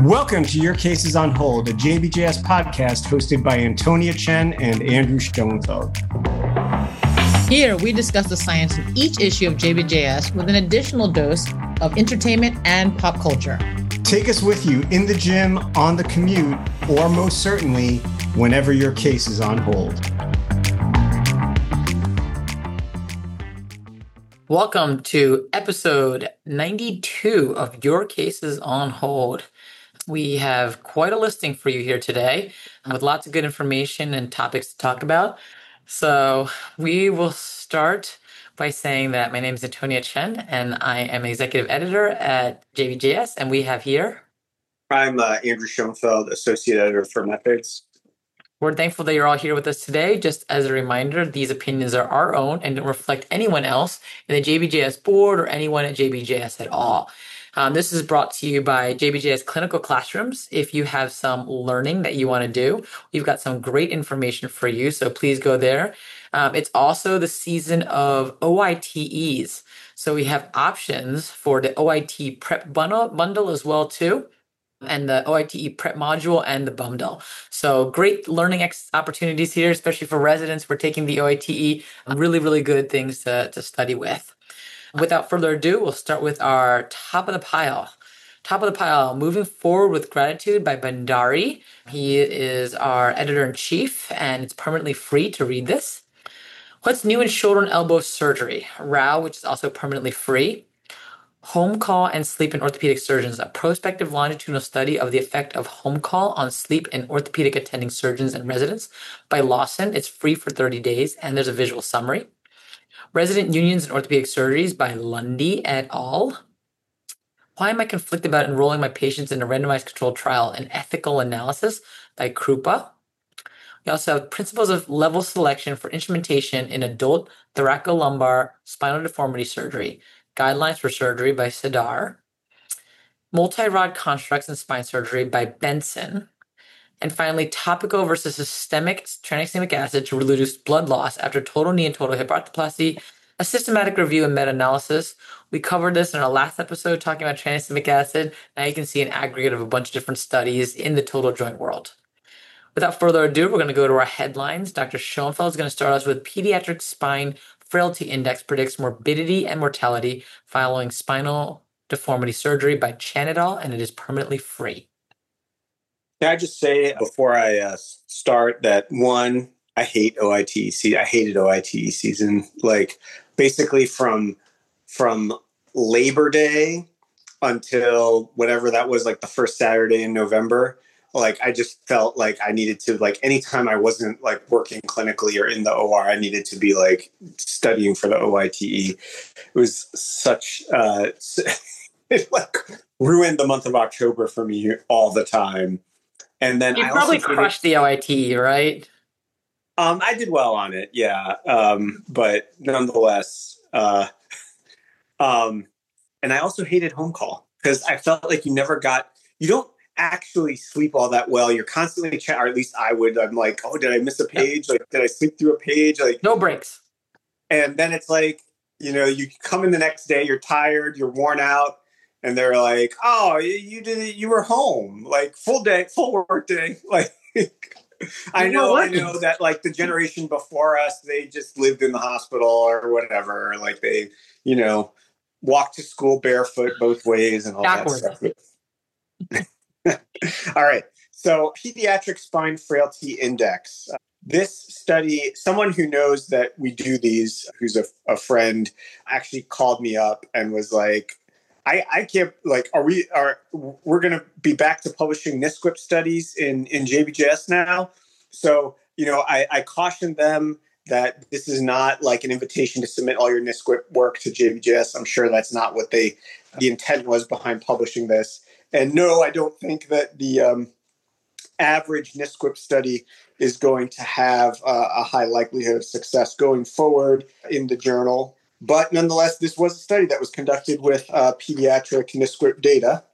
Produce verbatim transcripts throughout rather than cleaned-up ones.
Welcome to Your Cases on Hold, a J B J S podcast hosted by Antonia Chen and Andrew Schoenfeld. Here, we discuss the science of each issue of J B J S with an additional dose of entertainment and pop culture. Take us with you in the gym, on the commute, or most certainly, whenever your case is on hold. Welcome to episode ninety-two of Your Cases on Hold. We have quite a listing for you here today with lots of good information and topics to talk about. So we will start by saying that my name is Antonia Chen and I am executive editor at J B J S, and we have here... I'm uh, Andrew Schoenfeld, associate editor for Methods. We're thankful that you're all here with us today. Just as a reminder, these opinions are our own and don't reflect anyone else in the J B J S board or anyone at J B J S at all. Um, this is brought to you by J B J S Clinical Classrooms. If you have some learning that you want to do, we've got some great information for you, so please go there. Um, it's also the season of O I T Es, so we have options for the O I T prep bundle, bundle as well too, and the O I T E prep module and the bundle. So great learning ex- opportunities here, especially for residents. We're taking the O I T E, really, really good things to, to study with. Without further ado, we'll start with our top of the pile. Top of the pile, Moving Forward with Gratitude by Bhandari. He is our editor-in-chief, and it's permanently free to read this. What's New in Shoulder and Elbow Surgery? Rao, which is also permanently free. Home Call and Sleep in Orthopedic Surgeons, a prospective longitudinal study of the effect of home call on sleep in orthopedic attending surgeons and residents by Lawson. It's free for thirty days, and there's a visual summary. Resident Unions in Orthopedic Surgeries by Lundy et al. Why am I conflicted about enrolling my patients in a randomized controlled trial? An ethical analysis by Krupa. We also have Principles of Level Selection for Instrumentation in Adult Thoracolumbar Spinal Deformity Surgery. Guidelines for Surgery by Sadar. Multi-rod Constructs in Spine Surgery by Benson. And finally, Topical versus Systemic Tranexamic Acid to Reduce Blood Loss After Total Knee and Total Hip Arthroplasty, a systematic review and meta-analysis. We covered this in our last episode talking about tranexamic acid. Now you can see an aggregate of a bunch of different studies in the total joint world. Without further ado, we're going to go to our headlines. Doctor Schoenfeld is going to start us with Pediatric Spine Frailty Index predicts morbidity and mortality following spinal deformity surgery by Chen et al., and it is permanently free. Can I just say before I uh, start that, one, I hate O I T E. I hated O I T E season. Like, basically from from Labor Day until whatever that was, like the first Saturday in November. Like, I just felt like I needed to, like, anytime I wasn't, like, working clinically or in the O R, I needed to be, like, studying for the O I T E. It was such, uh, it, like, ruined the month of October for me all the time. And then you I probably also crushed the O I T E, right? Um, I did well on it, yeah. Um, but nonetheless, uh, um, and I also hated home call because I felt like you never got, you don't actually sleep all that well. You're constantly, ch- or at least I would. I'm like, oh, did I miss a page? Like, did I sleep through a page? Like, no breaks. And then it's like, you know, you come in the next day, you're tired, you're worn out. And they're like, "Oh, you, you did it. You were home, like full day, full work day." Like, I know, I know that like the generation before us, they just lived in the hospital or whatever. Or, like they, you know, walked to school barefoot both ways and all Backwards. that stuff. All right. So, Pediatric Spine Frailty Index. This study, someone who knows that we do these, who's a, a friend, actually called me up and was like, I, I can't, like, are we, are, we're going to be back to publishing N S Q I P studies in, in J B J S now. So, you know, I, I cautioned them that this is not like an invitation to submit all your N S Q I P work to J B J S. I'm sure that's not what they, the intent was behind publishing this. And no, I don't think that the um, average N S Q I P study is going to have uh, a high likelihood of success going forward in the journal. But nonetheless, this was a study that was conducted with uh, pediatric N S Q I P data.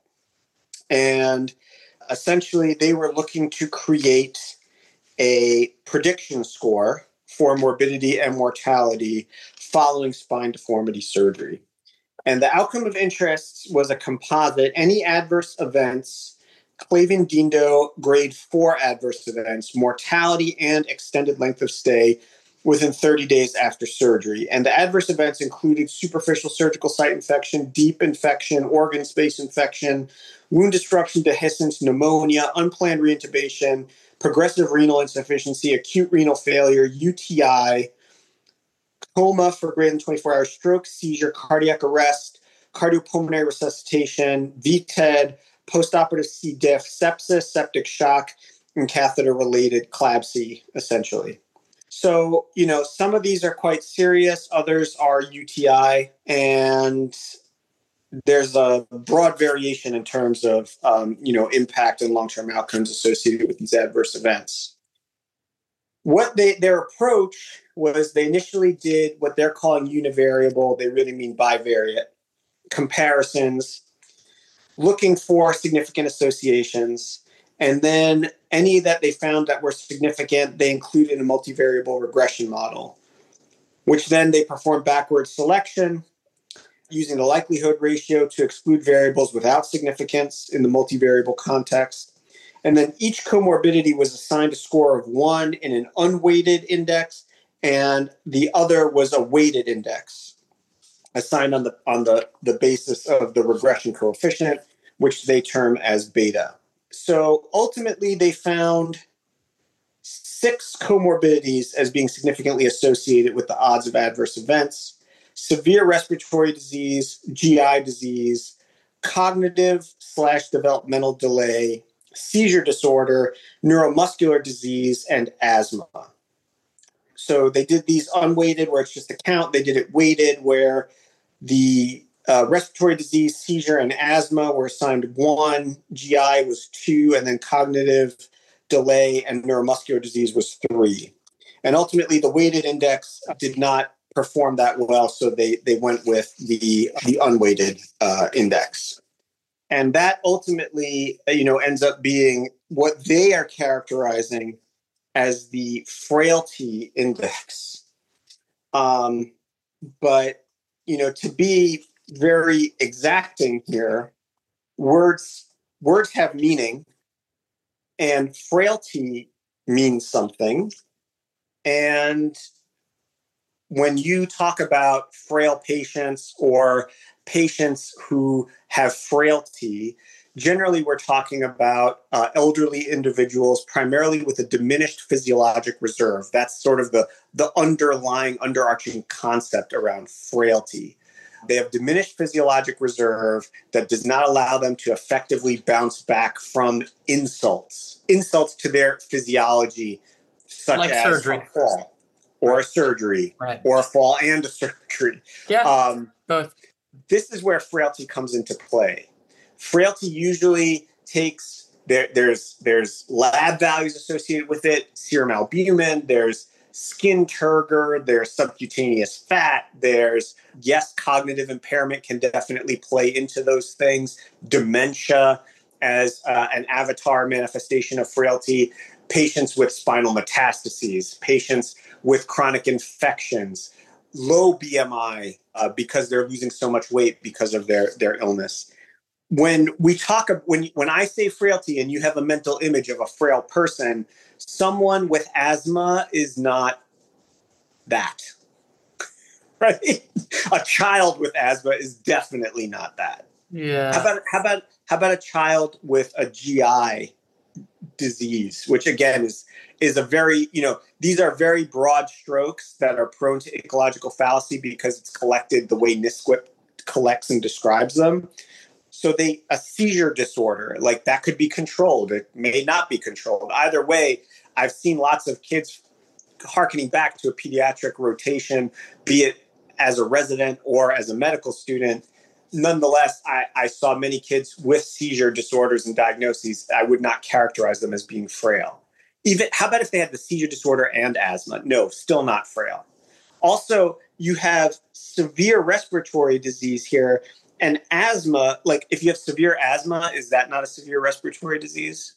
And essentially, they were looking to create a prediction score for morbidity and mortality following spine deformity surgery. And the outcome of interest was a composite. Any adverse events Clavin-Dindo grade four adverse events, mortality and extended length of stay within thirty days after surgery. And the adverse events included superficial surgical site infection, deep infection, organ space infection, wound destruction, dehiscence, pneumonia, unplanned reintubation, progressive renal insufficiency, acute renal failure, U T I, coma for greater than twenty-four hours, stroke, seizure, cardiac arrest, cardiopulmonary resuscitation, V TED, postoperative C. diff, sepsis, septic shock, and catheter-related CLABSI, essentially. So, you know, some of these are quite serious. Others are U T I, and there's a broad variation in terms of, um, you know, impact and long-term outcomes associated with these adverse events. What they their approach was they initially did what they're calling univariable, they really mean bivariate, comparisons, looking for significant associations. And then any that they found that were significant, they included in a multivariable regression model, which then they performed backward selection using the likelihood ratio to exclude variables without significance in the multivariable context. And then each comorbidity was assigned a score of one in an unweighted index, and the other was a weighted index assigned on the on the, the basis of the regression coefficient, which they term as beta. So ultimately, they found six comorbidities as being significantly associated with the odds of adverse events: severe respiratory disease, G I disease, cognitive slash developmental delay, seizure disorder, neuromuscular disease, and asthma. So they did these unweighted, where it's just a count. They did it weighted, where the uh, respiratory disease, seizure, and asthma were assigned one, G I was two, and then cognitive delay and neuromuscular disease was three. And ultimately, the weighted index did not perform that well, so they they went with the the unweighted uh, index. And that ultimately, you know, ends up being what they are characterizing as the frailty index. Um, but, you know, to be very exacting here, words words have meaning, and frailty means something. And when you talk about frail patients or patients who have frailty, generally we're talking about uh, elderly individuals, primarily with a diminished physiologic reserve. That's sort of the, the underlying, underarching concept around frailty. They have diminished physiologic reserve that does not allow them to effectively bounce back from insults, insults to their physiology, such like as surgery. a fall or right. a surgery, right. or a fall and a surgery. Yeah, um, both. This is where frailty comes into play. Frailty usually takes, there, there's, there's lab values associated with it, serum albumin, there's skin turgor, there's subcutaneous fat, there's, yes, cognitive impairment can definitely play into those things, dementia as uh, an avatar manifestation of frailty, patients with spinal metastases, patients with chronic infections, low B M I uh, because they're losing so much weight because of their, their illness. When we talk, when when I say frailty and you have a mental image of a frail person, someone with asthma is not that, right? A child with asthma is definitely not that. Yeah. How about how about how about a child with a G I disease, which again is is a very, you know, these are very broad strokes that are prone to ecological fallacy because it's collected the way NISQIP collects and describes them. So they, a seizure disorder, like that could be controlled. It may not be controlled. Either way, I've seen lots of kids hearkening back to a pediatric rotation, be it as a resident or as a medical student. Nonetheless, I, I saw many kids with seizure disorders and diagnoses. I would not characterize them as being frail. Even, how about if they had the seizure disorder and asthma? No, still not frail. Also, you have severe respiratory disease here. And asthma, like if you have severe asthma, is that not a severe respiratory disease?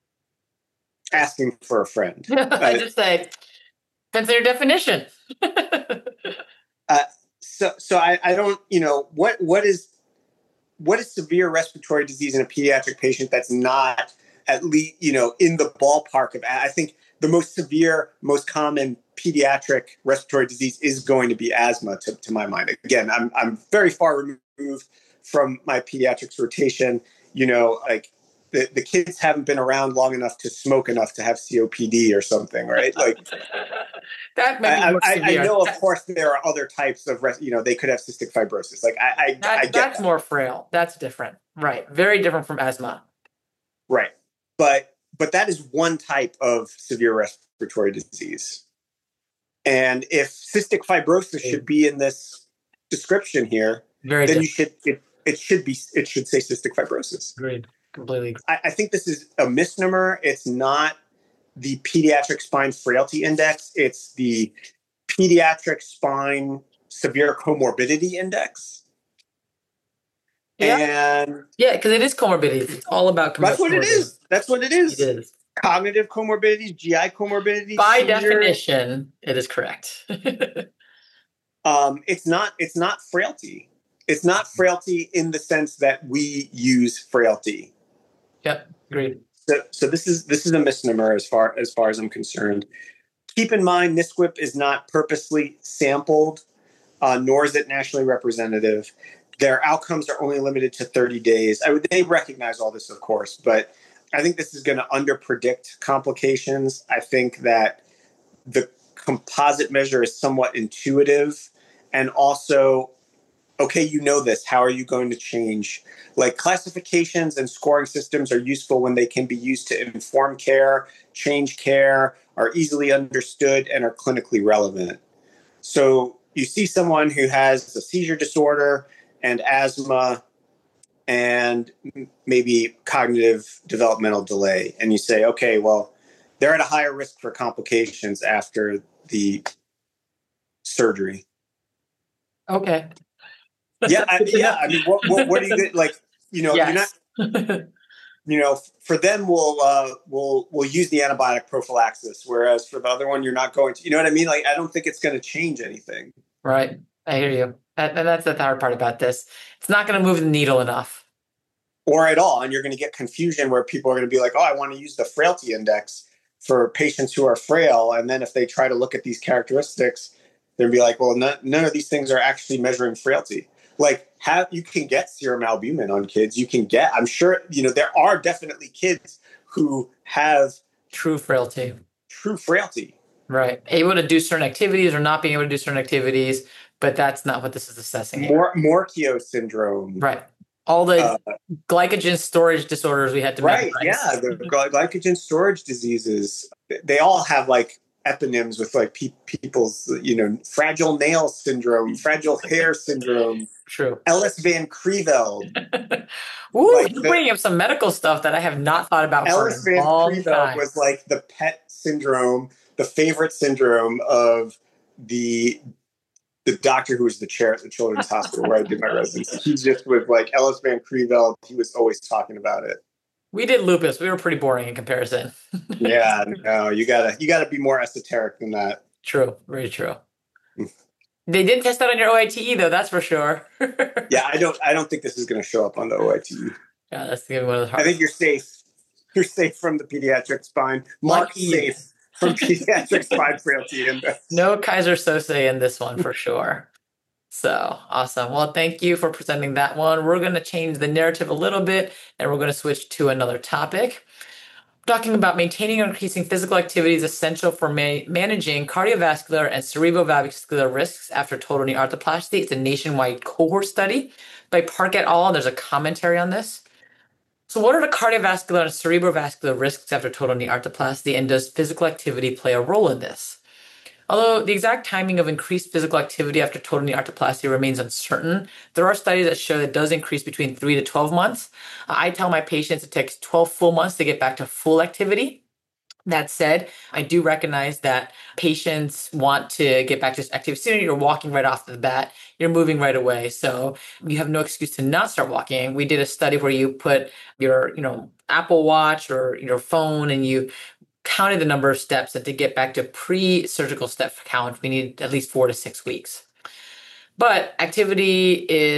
Asking for a friend. I uh, just say, consider definition. uh, so, so I, I don't, you know, what, what is, what is severe respiratory disease in a pediatric patient that's not at least, you know, in the ballpark of, I think the most severe, most common pediatric respiratory disease is going to be asthma, to, to my mind. Again, I'm I'm very far removed from my pediatrics rotation. You know, like the, the kids haven't been around long enough to smoke enough to have C O P D or something, right? Like that may be I, more I, severe. I know, of course, there are other types of, res- you know, they could have cystic fibrosis. Like I, I, that, I get that's that. more frail. That's different, right? Very different from asthma, right? But but that is one type of severe respiratory disease. And if cystic fibrosis should be in this description here, Very then different. you should it, it should be it should say cystic fibrosis. Agreed. Completely. I, I think this is a misnomer. It's not the pediatric spine frailty index. It's the pediatric spine severe comorbidity index. Yeah. And yeah, because it is comorbidity. It's all about that's what it is. That's what it is. It is. Cognitive comorbidities, G I comorbidities. By severe, definition, it is correct. um, it's not. It's not frailty. It's not frailty in the sense that we use frailty. Yep, agreed. So, so this is this is a misnomer as far as far as I'm concerned. Keep in mind, N S Q I P is not purposely sampled, uh, nor is it nationally representative. Their outcomes are only limited to thirty days. I would they recognize all this, of course, but I think this is going to underpredict complications. I think that the composite measure is somewhat intuitive, and also, okay, you know this. How are you going to change? Like classifications and scoring systems are useful when they can be used to inform care, change care, are easily understood, and are clinically relevant. So you see someone who has a seizure disorder and asthma and maybe cognitive developmental delay, and you say, okay, well, they're at a higher risk for complications after the surgery. Okay. Yeah, I, yeah. I mean, what, what, what do you like? You know, yes. you're not. You know, for them, we'll uh, we'll we'll use the antibiotic prophylaxis, whereas for the other one, you're not going to. You know what I mean? Like, I don't think it's going to change anything. Right. I hear you. That, that's the hard part about this. It's not going to move the needle enough, or at all, and you're going to get confusion where people are going to be like, "Oh, I want to use the frailty index for patients who are frail," and then if they try to look at these characteristics, they'll be like, "Well, none, none of these things are actually measuring frailty." Like, have you can get serum albumin on kids. You can get, I'm sure, you know, there are definitely kids who have true frailty. True frailty. Right. Able to do certain activities or not being able to do certain activities, but that's not what this is assessing. More Morquio syndrome. Right. All the uh, glycogen storage disorders we had to Right. memorize. Yeah. The glycogen storage diseases, they all have like eponyms with like pe- people's, you know, fragile nail syndrome, fragile hair syndrome. True. Ellis Van Creveld. Ooh, like you're the, bringing up some medical stuff that I have not thought about. Ellis for a Van long Creveld time. was like the pet syndrome, the favorite syndrome of the the doctor who was the chair at the Children's Hospital where I did my residency. He just was like Ellis Van Creveld. He was always talking about it. We did lupus. We were pretty boring in comparison. Yeah, no, you gotta you gotta be more esoteric than that. True, very true. They didn't test that on your O I T E though, that's for sure. Yeah, I don't I don't think this is going to show up on the O I T E. Yeah, that's gonna be one of the hard. I think you're safe. You're safe from the pediatric spine. Mark safe from pediatric spine frailty index. No Kaiser Sose in this one for sure. So awesome. Well, thank you for presenting that one. We're going to change the narrative a little bit and we're going to switch to another topic. Talking about maintaining and increasing physical activity is essential for ma- managing cardiovascular and cerebrovascular risks after total knee arthroplasty. It's a nationwide cohort study by Park et al. There's a commentary on this. So what are the cardiovascular and cerebrovascular risks after total knee arthroplasty, and does physical activity play a role in this? Although the exact timing of increased physical activity after total knee arthroplasty remains uncertain, there are studies that show that it does increase between three to twelve months. I tell my patients it takes twelve full months to get back to full activity. That said, I do recognize that patients want to get back to activity sooner. You're walking right off the bat. You're moving right away. So you have no excuse to not start walking. We did a study where you put your, you know, Apple Watch or your phone and you counted the number of steps that to get back to pre-surgical step count, we need at least four to six weeks. But activity is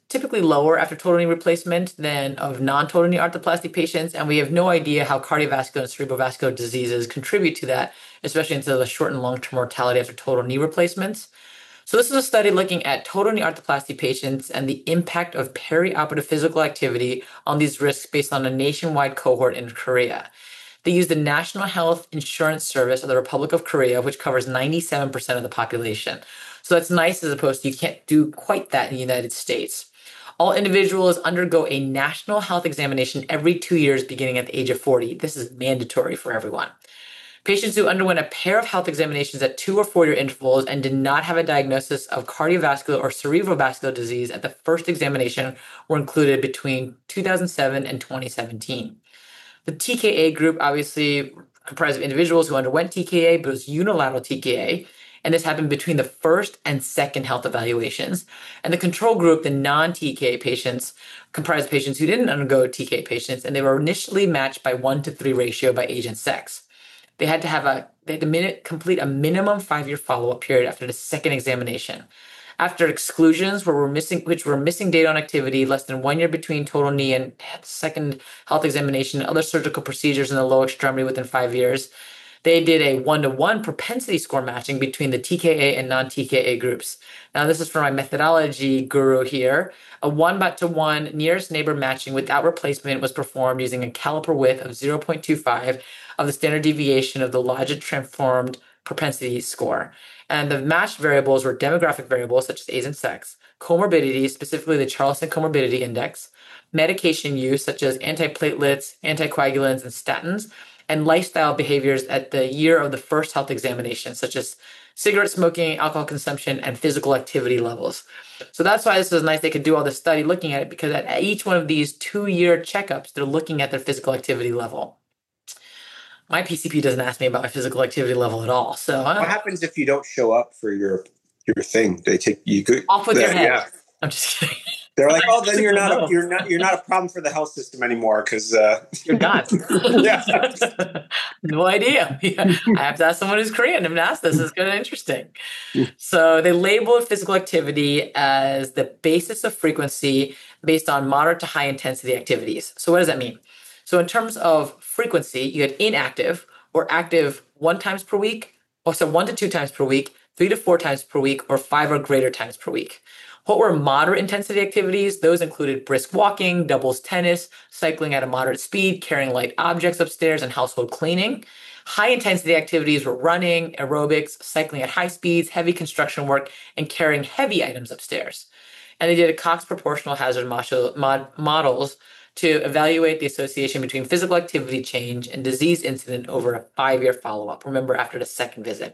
typically lower after total knee replacement than of non-total knee arthroplasty patients, and we have no idea how cardiovascular and cerebrovascular diseases contribute to that, especially into the short and long-term mortality after total knee replacements. So this is a study looking at total knee arthroplasty patients and the impact of perioperative physical activity on these risks based on a nationwide cohort in Korea. They used the National Health Insurance Service of the Republic of Korea, which covers ninety-seven percent of the population. So that's nice as opposed to you can't do quite that in the United States. All individuals undergo a national health examination every two years beginning at the age of forty. This is mandatory for everyone. Patients who underwent a pair of health examinations at two or four-year intervals and did not have a diagnosis of cardiovascular or cerebrovascular disease at the first examination were included between two thousand seven and twenty seventeen. The T K A group obviously comprised of individuals who underwent T K A, but it was unilateral T K A, and this happened between the first and second health evaluations. And the control group, the non-T K A patients, comprised of patients who didn't undergo T K A patients, and they were initially matched by one to three ratio by age and sex. They had to have a they had to minute, complete a minimum five-year follow-up period after the second examination. After exclusions, where we're missing, which were missing data on activity, less than one year between total knee and second health examination, other surgical procedures in the lower extremity within five years, they did a one-to-one propensity score matching between the T K A and non-T K A groups. Now, this is for my methodology guru here. A one-to-one nearest neighbor matching without replacement was performed using a caliper width of zero point two five of the standard deviation of the Logit transformed propensity score. And the matched variables were demographic variables such as age and sex, comorbidities, specifically the Charleston Comorbidity Index, medication use such as antiplatelets, anticoagulants, and statins, and lifestyle behaviors at the year of the first health examination, such as cigarette smoking, alcohol consumption, and physical activity levels. So that's why this is nice. They could do all this study looking at it, because at each one of these two-year checkups, they're looking at their physical activity level. My P C P doesn't ask me about my physical activity level at all. So what happens if you don't show up for your your thing? They take you good off with that, your head. Yeah. I'm just kidding. They're like, oh, then you're not a, you're not you're not a problem for the health system anymore because uh... you're done. Yeah. No idea. Yeah. I have to ask someone who's Korean and ask this. It's kind of interesting. So they label physical activity as the basis of frequency based on moderate to high intensity activities. So what does that mean? So in terms of frequency, you had inactive or active one times per week, or so one to two times per week, three to four times per week, or five or greater times per week. What were moderate intensity activities? Those included brisk walking, doubles tennis, cycling at a moderate speed, carrying light objects upstairs, and household cleaning. High intensity activities were running, aerobics, cycling at high speeds, heavy construction work, and carrying heavy items upstairs. And they did a Cox proportional hazard mod- models to evaluate the association between physical activity change and disease incident over a five-year follow-up, remember, after the second visit.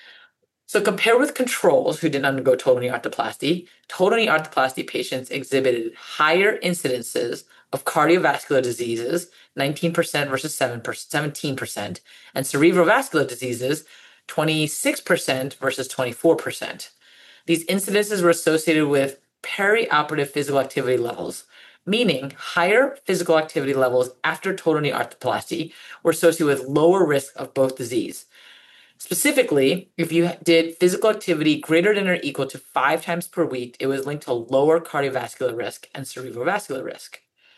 So compared with controls who didn't undergo total knee arthroplasty, total knee arthroplasty patients exhibited higher incidences of cardiovascular diseases, nineteen percent versus seventeen percent, and cerebrovascular diseases, twenty-six percent versus twenty-four percent. These incidences were associated with perioperative physical activity levels, meaning higher physical activity levels after total knee arthroplasty were associated with lower risk of both disease. Specifically, if you did physical activity greater than or equal to five times per week, it was linked to lower cardiovascular risk and cerebrovascular risk.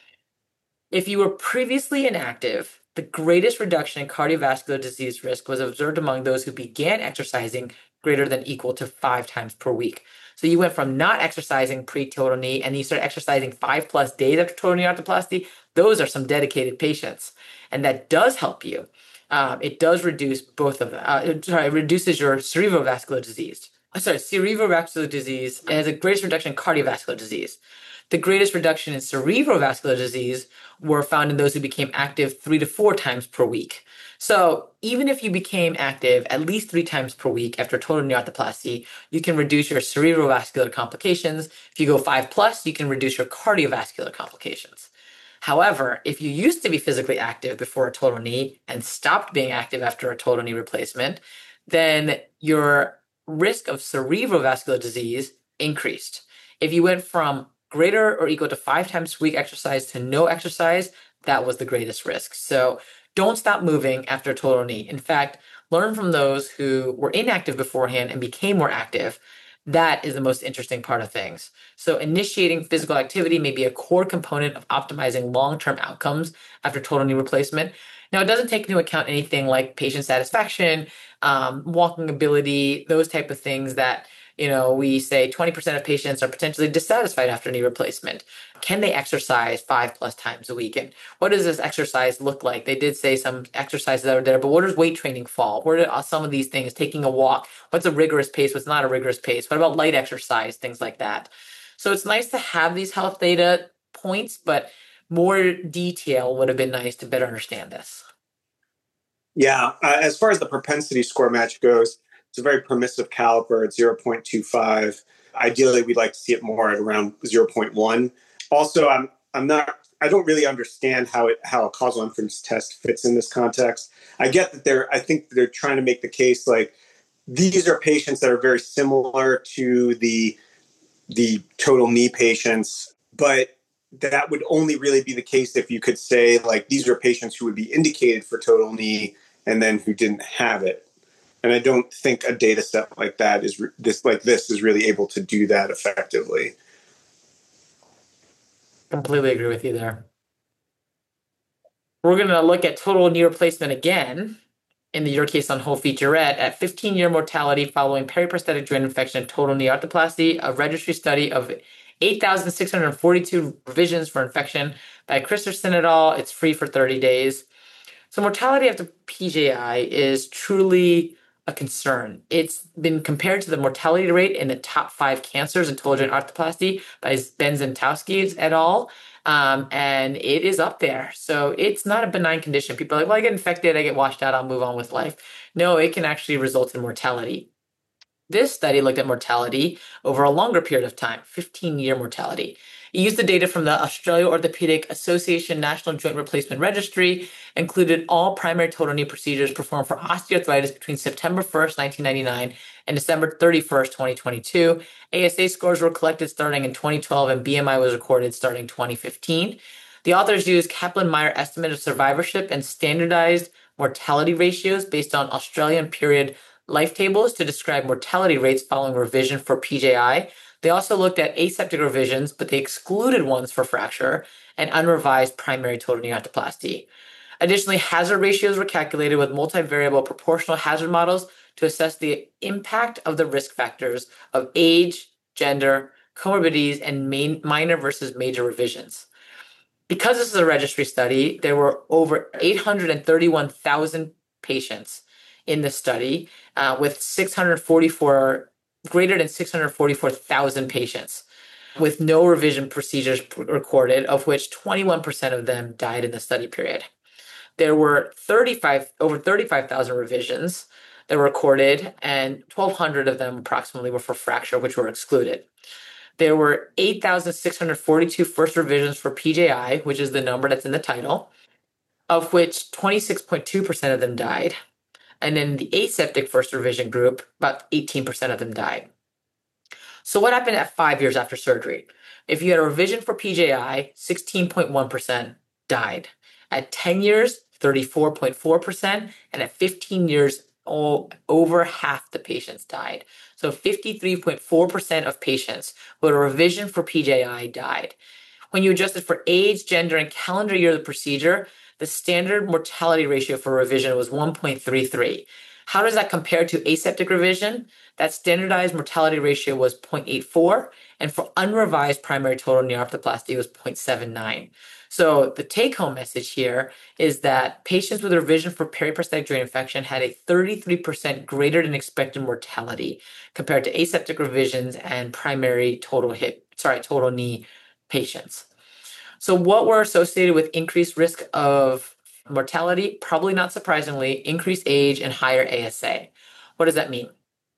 If you were previously inactive, the greatest reduction in cardiovascular disease risk was observed among those who began exercising greater than or equal to five times per week. So you went from not exercising pre-total knee and you started exercising five plus days after total knee arthroplasty. Those are some dedicated patients. And that does help you. Um, it does reduce both of them. Uh, sorry, it reduces your cerebrovascular disease. I'm sorry, cerebrovascular disease has a greatest reduction in cardiovascular disease. The greatest reduction in cerebrovascular disease were found in those who became active three to four times per week. So even if you became active at least three times per week after total knee arthroplasty, you can reduce your cerebrovascular complications. If you go five plus, you can reduce your cardiovascular complications. However, if you used to be physically active before a total knee and stopped being active after a total knee replacement, then your risk of cerebrovascular disease increased. If you went from greater or equal to five times per week exercise to no exercise, that was the greatest risk. So don't stop moving after a total knee. In fact, learn from those who were inactive beforehand and became more active. That is the most interesting part of things. So initiating physical activity may be a core component of optimizing long-term outcomes after total knee replacement. Now, it doesn't take into account anything like patient satisfaction, um, walking ability, those type of things that, you know, we say twenty percent of patients are potentially dissatisfied after knee replacement. Can they exercise five plus times a week? And what does this exercise look like? They did say some exercises that are there, but where does weight training fall? Where do some of these things, taking a walk, what's a rigorous pace, what's not a rigorous pace? What about light exercise, things like that? So it's nice to have these health data points, but more detail would have been nice to better understand this. Yeah, uh, as far as the propensity score match goes, it's a very permissive caliper at zero point two five. Ideally, we'd like to see it more at around zero point one. Also, I'm I'm not I don't really understand how it how a causal inference test fits in this context. I get that they're I think they're trying to make the case like these are patients that are very similar to the the total knee patients, but that would only really be the case if you could say like these are patients who would be indicated for total knee and then who didn't have it. And I don't think a data set like that is re- this like this is really able to do that effectively. Completely agree with you there. We're going to look at total knee replacement again in the Your Case on Whole featurette at fifteen-year mortality following periprosthetic joint infection and total knee arthroplasty, a registry study of eight thousand six hundred forty-two revisions for infection by Christensen et al. It's free for thirty days. So mortality after P J I is truly a concern. It's been compared to the mortality rate in the top five cancers in total joint arthroplasty by Ben Zentowski et al. Um, and it is up there. So it's not a benign condition. People are like, well, I get infected, I get washed out, I'll move on with life. No, it can actually result in mortality. This study looked at mortality over a longer period of time, fifteen-year mortality. It used the data from the Australia Orthopedic Association National Joint Replacement Registry, included all primary total knee procedures performed for osteoarthritis between September first, nineteen ninety-nine and December thirty-first, twenty twenty-two. A S A scores were collected starting in twenty twelve and B M I was recorded starting twenty fifteen. The authors used Kaplan-Meier estimate of survivorship and standardized mortality ratios based on Australian period life tables to describe mortality rates following revision for P J I. They also looked at aseptic revisions, but they excluded ones for fracture and unrevised primary total knee arthroplasty. Additionally, hazard ratios were calculated with multivariable proportional hazard models to assess the impact of the risk factors of age, gender, comorbidities, and main, minor versus major revisions. Because this is a registry study, there were over eight hundred thirty-one thousand patients in the study, uh, with six hundred forty-four, greater than six hundred forty-four thousand patients, with no revision procedures recorded, of which twenty-one percent of them died in the study period. There were thirty-five over thirty-five thousand revisions that were recorded, and twelve hundred of them approximately were for fracture, which were excluded. There were eight thousand six hundred forty-two first revisions for P J I, which is the number that's in the title, of which twenty-six point two percent of them died. And then the aseptic first revision group, about eighteen percent of them died. So what happened at five years after surgery? If you had a revision for P J I, sixteen point one percent died. At ten years, thirty-four point four percent. And at fifteen years, oh, over half the patients died. So fifty-three point four percent of patients who had a revision for P J I died. When you adjusted for age, gender, and calendar year of the procedure, the standard mortality ratio for revision was one point three three. How does that compare to aseptic revision? That standardized mortality ratio was zero point eight four, and for unrevised primary total knee arthroplasty was zero point seven nine. So the take-home message here is that patients with revision for periprosthetic joint infection had a thirty-three percent greater than expected mortality compared to aseptic revisions and primary total hip, sorry, total knee patients. So what were associated with increased risk of mortality? Probably not surprisingly, increased age and higher A S A. What does that mean?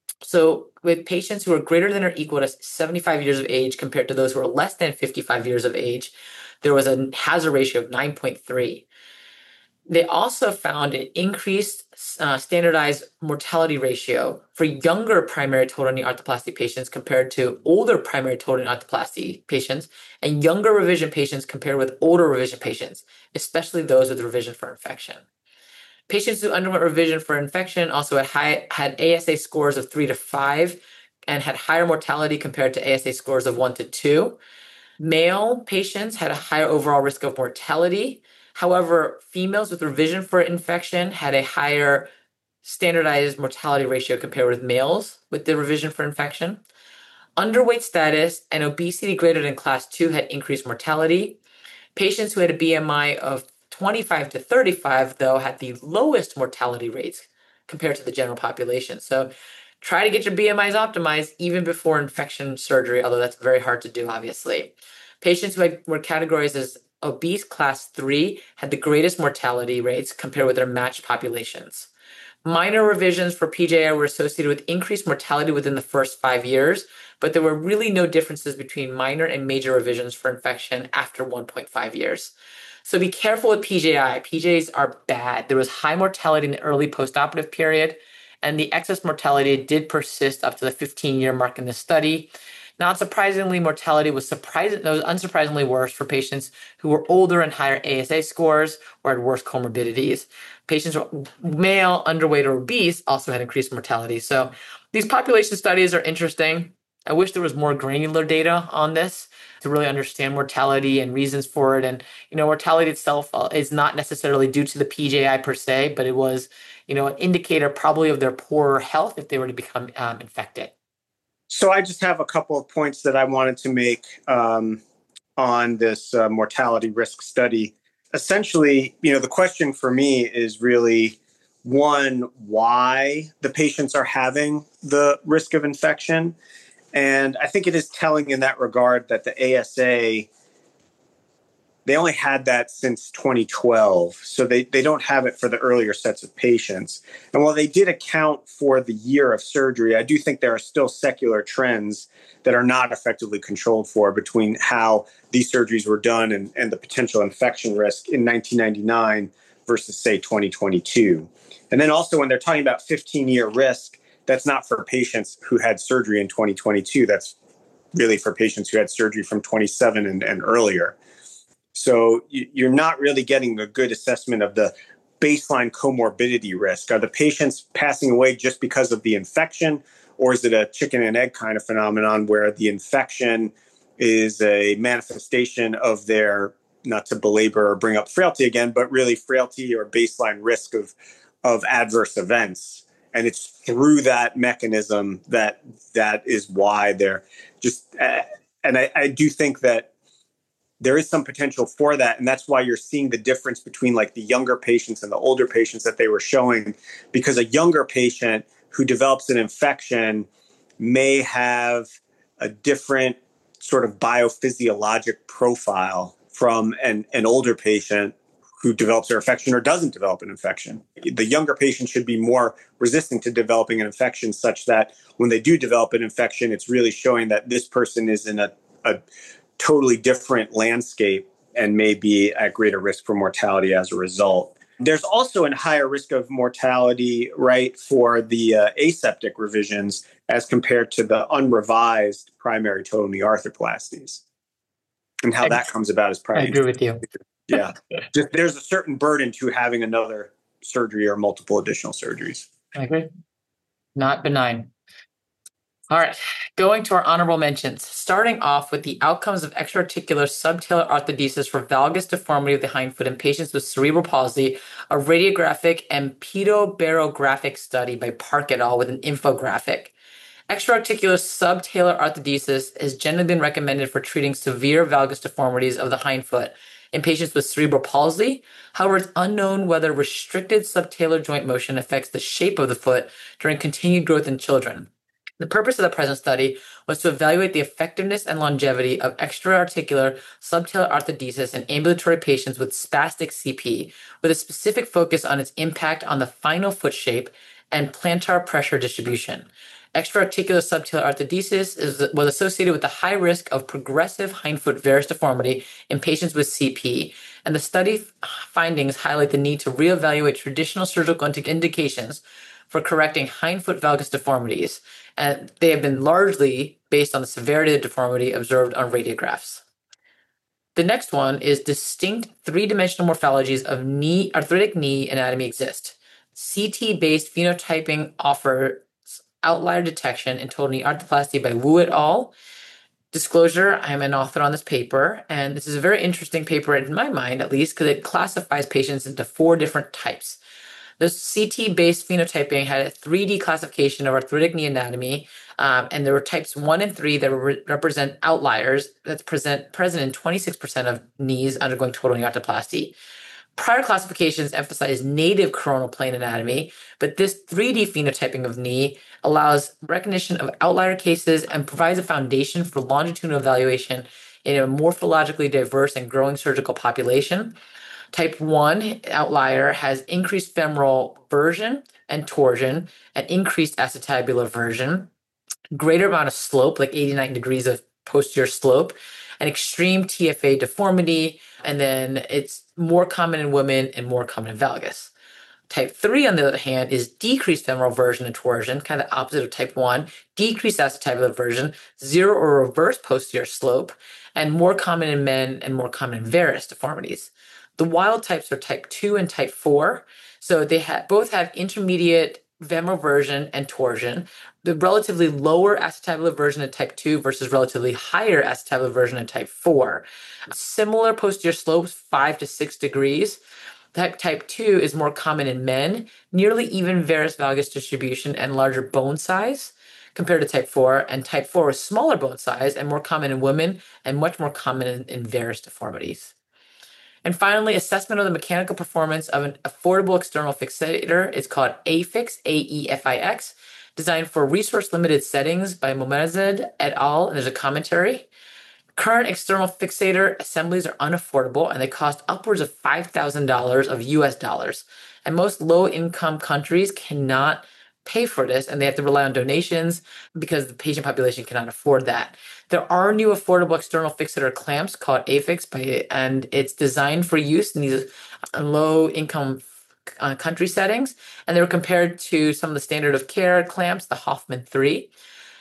So with patients who are greater than or equal to seventy-five years of age compared to those who are less than fifty-five years of age, there was a hazard ratio of nine point three. They also found an increased uh, standardized mortality ratio for younger primary total knee arthroplasty patients compared to older primary total knee arthroplasty patients, and younger revision patients compared with older revision patients, especially those with revision for infection. Patients who underwent revision for infection also had high had A S A scores of three to five and had higher mortality compared to A S A scores of one to two. Male patients had a higher overall risk of mortality. However, females with revision for infection had a higher standardized mortality ratio compared with males with the revision for infection. Underweight status and obesity greater than class two had increased mortality. Patients who had a B M I of twenty-five to thirty-five, though, had the lowest mortality rates compared to the general population. So try to get your B M Is optimized even before infection surgery, although that's very hard to do, obviously. Patients who had, were categorized as obese class three had the greatest mortality rates compared with their matched populations. Minor revisions for P J I were associated with increased mortality within the first five years, but there were really no differences between minor and major revisions for infection after one point five years. So be careful with P J I. P J Is are bad. There was high mortality in the early postoperative period, and the excess mortality did persist up to the fifteen-year mark in the study. Not surprisingly, mortality was surprising, was unsurprisingly worse for patients who were older and higher A S A scores or had worse comorbidities. Patients who were male, underweight, or obese also had increased mortality. So these population studies are interesting. I wish there was more granular data on this to really understand mortality and reasons for it. And, you know, mortality itself is not necessarily due to the P J I per se, but it was, you know, an indicator probably of their poorer health if they were to become um, infected. So I just have a couple of points that I wanted to make um, on this uh, mortality risk study. Essentially, you know, the question for me is really, one, why the patients are having the risk of infection. And I think it is telling in that regard that the A S A, they only had that since twenty twelve. So they, they don't have it for the earlier sets of patients. And while they did account for the year of surgery, I do think there are still secular trends that are not effectively controlled for between how these surgeries were done and, and the potential infection risk in nineteen ninety-nine versus, say, twenty twenty-two. And then also when they're talking about fifteen-year risk, that's not for patients who had surgery in twenty twenty-two. That's really for patients who had surgery from twenty-seven and, and earlier. So you're not really getting a good assessment of the baseline comorbidity risk. Are the patients passing away just because of the infection, or is it a chicken and egg kind of phenomenon where the infection is a manifestation of their, not to belabor or bring up frailty again, but really frailty or baseline risk of, of adverse events? And it's through that mechanism that that is why they're just, uh, and I, I do think that there is some potential for that. And that's why you're seeing the difference between like the younger patients and the older patients that they were showing, because a younger patient who develops an infection may have a different sort of biophysiologic profile from an, an older patient who develops their infection or doesn't develop an infection. The younger patient should be more resistant to developing an infection, such that when they do develop an infection, it's really showing that this person is in a, a totally different landscape and may be at greater risk for mortality as a result. There's also a higher risk of mortality, right, for the uh, aseptic revisions as compared to the unrevised primary total knee arthroplasties. And how I, that comes about is probably... I agree with you. Yeah. Just, there's a certain burden to having another surgery or multiple additional surgeries. I agree. Not benign. All right, going to our honorable mentions, starting off with the outcomes of extra-articular subtalar arthrodesis for valgus deformity of the hindfoot in patients with cerebral palsy, a radiographic and pedobarographic study by Park et al. With an infographic. Extra-articular subtalar arthrodesis has generally been recommended for treating severe valgus deformities of the hindfoot in patients with cerebral palsy. However, it's unknown whether restricted subtalar joint motion affects the shape of the foot during continued growth in children. The purpose of the present study was to evaluate the effectiveness and longevity of extra-articular subtalar arthrodesis in ambulatory patients with spastic C P, with a specific focus on its impact on the final foot shape and plantar pressure distribution. Extra-articular subtalar arthrodesis is, was associated with the high risk of progressive hindfoot varus deformity in patients with C P, and the study findings highlight the need to reevaluate traditional surgical indications for correcting hindfoot valgus deformities, and they have been largely based on the severity of the deformity observed on radiographs. The next one is distinct three-dimensional morphologies of knee arthritic knee anatomy exist. C T-based phenotyping offers Outlier Detection in Total Knee Arthroplasty by Wu et al. Disclosure, I'm an author on this paper, and this is a very interesting paper in my mind, at least, because it classifies patients into four different types. The C T-based phenotyping had a three D classification of arthritic knee anatomy, um, and there were types one and three that re- represent outliers that's present, present in twenty-six percent of knees undergoing total knee arthroplasty. Prior classifications emphasize native coronal plane anatomy, but this three D phenotyping of knee allows recognition of outlier cases and provides a foundation for longitudinal evaluation in a morphologically diverse and growing surgical population. Type one outlier has increased femoral version and torsion and increased acetabular version, greater amount of slope, like eighty-nine degrees of posterior slope, and extreme T F A deformity, and then it's more common in women and more common in valgus. Type three, on the other hand, is decreased femoral version and torsion, kind of the opposite of type one, decreased acetabular version, zero or reverse posterior slope, and more common in men and more common in varus deformities. The wild types are type two and type four, so they ha- both have intermediate femoral version and torsion. The relatively lower acetabular version in type two versus relatively higher acetabular version in type four. Similar posterior slopes, five to six degrees. Type, type two is more common in men, nearly even varus valgus distribution and larger bone size compared to type four, and type four is smaller bone size and more common in women and much more common in, in varus deformities. And finally, assessment of the mechanical performance of an affordable external fixator is called AFIX, A E F I X, designed for resource-limited settings by Momazed et al., and there's a commentary. Current external fixator assemblies are unaffordable, and they cost upwards of five thousand dollars of U S dollars. And most low-income countries cannot pay for this, and they have to rely on donations because the patient population cannot afford that. There are new affordable external fixator clamps called AFIX, by, and it's designed for use in these low-income uh, country settings, and they were compared to some of the standard of care clamps, the Hoffman three.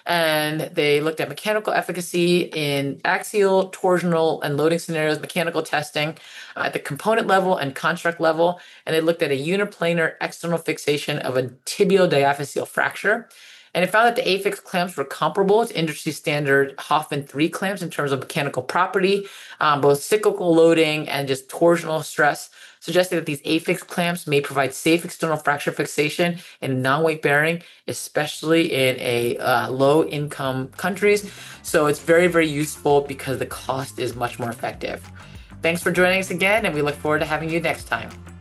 And they looked at mechanical efficacy in axial, torsional, and loading scenarios, mechanical testing uh, at the component level and construct level. And they looked at a uniplanar external fixation of a tibial diaphyseal fracture. And it found that the AFIX clamps were comparable to industry standard Hoffman three clamps in terms of mechanical property, um, both cyclical loading and just torsional stress, suggesting that these AFIX clamps may provide safe external fracture fixation in non-weight bearing, especially in a uh, low-income countries. So it's very, very useful because the cost is much more effective. Thanks for joining us again, and we look forward to having you next time.